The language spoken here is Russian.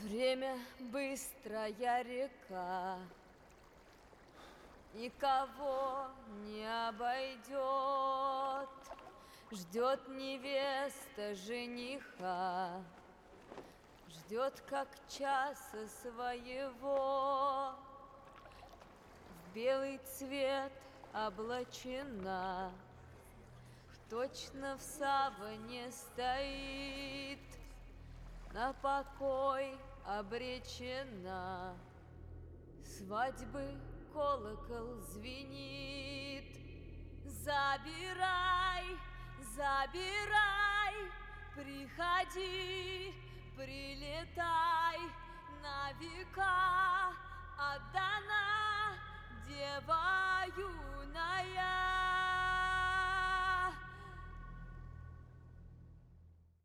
Время быстрая река, никого не обойдет. Ждет невеста жениха, ждет как часа своего. В белый цвет облачена, точно в саване стоит, на покой обречена. Свадьбы колокол звенит. Забирай, забирай, приходи, прилетай, на века отдана дева юная.